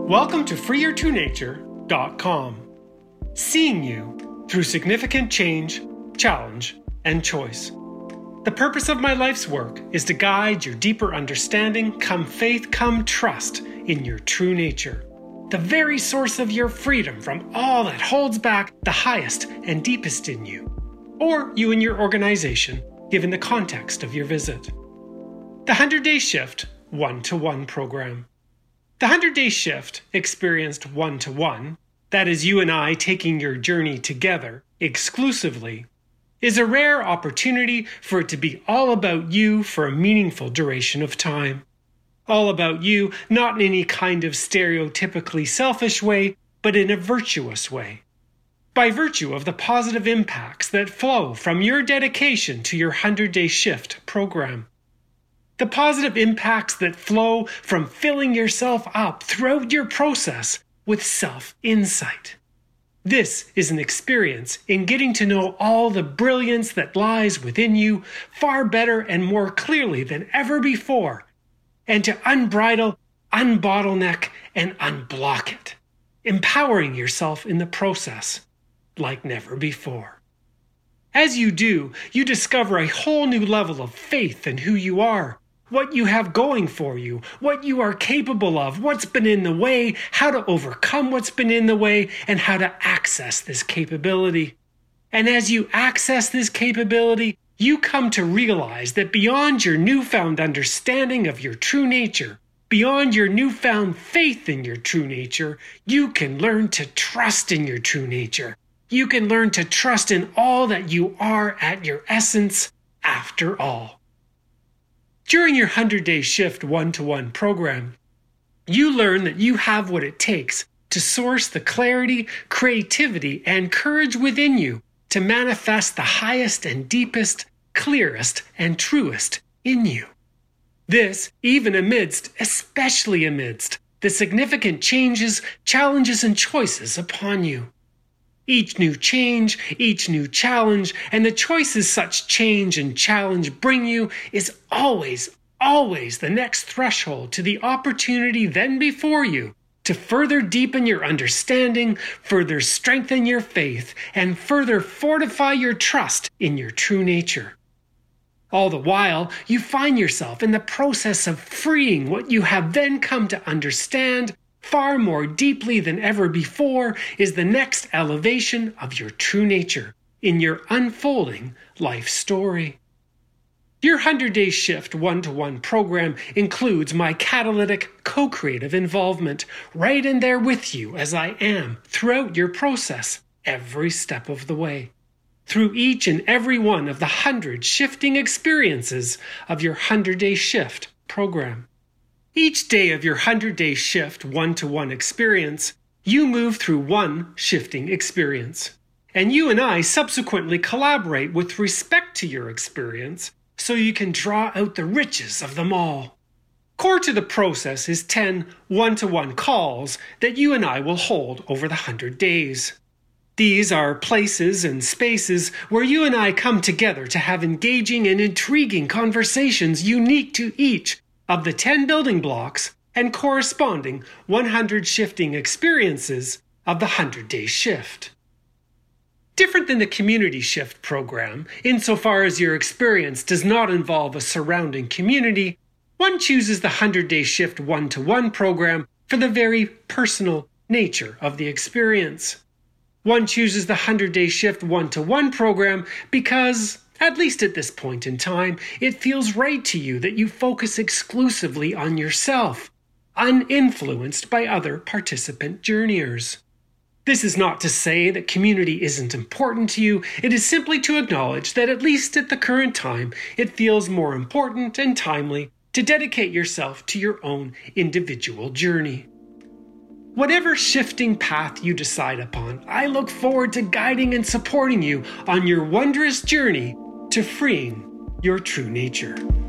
Welcome to freeyourtruenature.com. Seeing you through significant change, challenge, and choice. The purpose of my life's work is to guide your deeper understanding, come faith, come trust in your true nature. The very source of your freedom from all that holds back the highest and deepest in you, or you and your organization, given the context of your visit. The 100-Day Shift One-to-One Program. The 100-Day Shift experienced one-to-one, that is you and I taking your journey together exclusively, is a rare opportunity for it to be all about you for a meaningful duration of time. All about you, not in any kind of stereotypically selfish way, but in a virtuous way. By virtue of the positive impacts that flow from your dedication to your 100-Day Shift program. The positive impacts that flow from filling yourself up throughout your process with self-insight. This is an experience in getting to know all the brilliance that lies within you far better and more clearly than ever before, and to unbridle, unbottleneck, and unblock it, empowering yourself in the process like never before. As you do, you discover a whole new level of faith in who you are, what you have going for you, what you are capable of, what's been in the way, how to overcome what's been in the way, and how to access this capability. And as you access this capability, you come to realize that beyond your newfound understanding of your true nature, beyond your newfound faith in your true nature, you can learn to trust in your true nature. You can learn to trust in all that you are at your essence after all. During your 100-Day Shift One-to-One program, you learn that you have what it takes to source the clarity, creativity, and courage within you to manifest the highest and deepest, clearest, and truest in you. This, even especially amidst, the significant changes, challenges, and choices upon you. Each new change, each new challenge, and the choices such change and challenge bring you is always the next threshold to the opportunity then before you to further deepen your understanding, further strengthen your faith, and further fortify your trust in your true nature. All the while, you find yourself in the process of freeing what you have then come to understand far more deeply than ever before is the next elevation of your true nature in your unfolding life story. Your 100-Day Shift One-to-One program includes my catalytic co-creative involvement right in there with you as I am throughout your process every step of the way. Through each and every one of the 100 shifting experiences of your 100-Day Shift program. Each day of your 100-Day Shift One-to-One experience, you move through one shifting experience. And you and I subsequently collaborate with respect to your experience so you can draw out the riches of them all. Core to the process is 10 one-to-one calls that you and I will hold over the 100 days. These are places and spaces where you and I come together to have engaging and intriguing conversations unique to each of the 10 building blocks and corresponding 100 shifting experiences of the 100-Day Shift. Different than the Community Shift program, insofar as your experience does not involve a surrounding community, one chooses the 100-Day Shift One-to-One program for the very personal nature of the experience. One chooses the 100-Day Shift One-to-One program because, at least at this point in time, it feels right to you that you focus exclusively on yourself, uninfluenced by other participant journeyers. This is not to say that community isn't important to you, it is simply to acknowledge that at least at the current time, it feels more important and timely to dedicate yourself to your own individual journey. Whatever shifting path you decide upon, I look forward to guiding and supporting you on your wondrous journey to freeing your true nature.